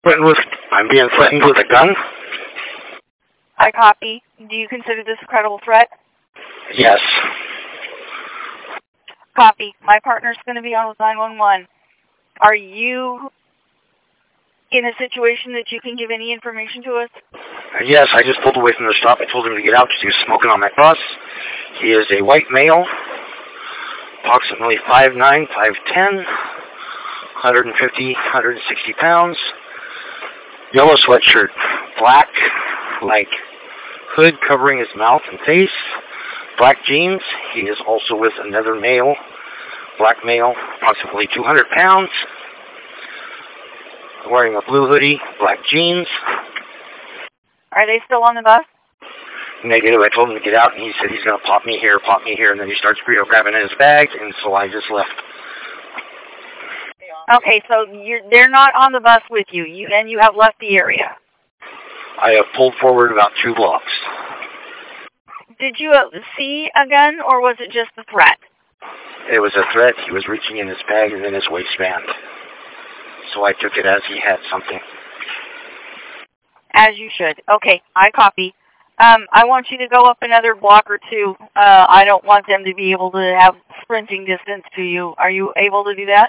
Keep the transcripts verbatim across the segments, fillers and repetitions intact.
Threatened with, I'm being threatened with a gun? I copy. Do you consider this a credible threat? Yes. Copy. My partner's going to be on with nine one one. Are you in a situation that you can give any information to us? Yes, I just pulled away from the stop. I told him to get out because he was smoking on that bus. He is a white male, approximately five nine, five ten, one hundred fifty, one hundred sixty pounds, yellow sweatshirt, black, like, hood covering his mouth and face, black jeans. He is also with another male, black male, approximately two hundred pounds, wearing a blue hoodie, black jeans. Are they still on the bus? Negative. I told him to get out, and he said he's going to pop me here, pop me here, and then he starts you know, grabbing in his bag, and so I just left. Okay, so you're, they're not on the bus with you, you, and you have left the area. I have pulled forward about two blocks. Did you uh, see a gun, or was it just a threat? It was a threat. He was reaching in his bag and in his waistband. So I took it as he had something. As you should. Okay, I copy. Um, I want you to go up another block or two. Uh, I don't want them to be able to have sprinting distance to you. Are you able to do that?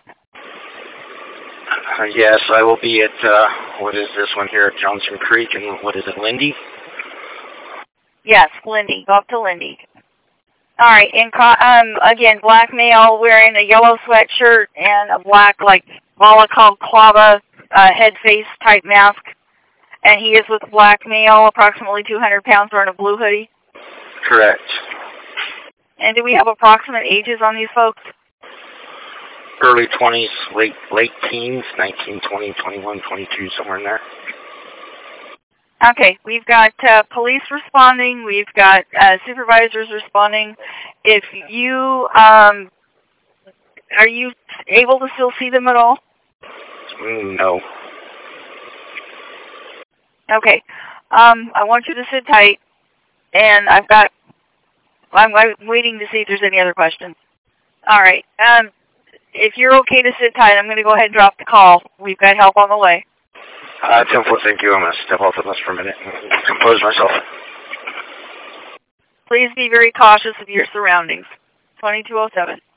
Uh, yes, I will be at, uh, what is this one here, at Johnson Creek, and what is it, Lindy? Yes, Lindy. Go up to Lindy. All right, and um, again, black male wearing a yellow sweatshirt and a black, like, balaclava uh, head face type mask. And he is with a black male, approximately two hundred pounds, wearing a blue hoodie? Correct. And do we have approximate ages on these folks? Early twenties, late late teens, nineteen, twenty, twenty-one, twenty-two, somewhere in there. Okay, we've got uh, police responding. We've got uh, supervisors responding. If you, um, are you able to still see them at all? Mm, no. Okay. Um, I want you to sit tight, and I've got, I'm, I'm waiting to see if there's any other questions. All right. Um, if you're okay to sit tight, I'm going to go ahead and drop the call. We've got help on the way. Uh, ten four, thank you. I'm going to step off the bus for a minute and compose myself. Please be very cautious of your surroundings. twenty-two oh seven.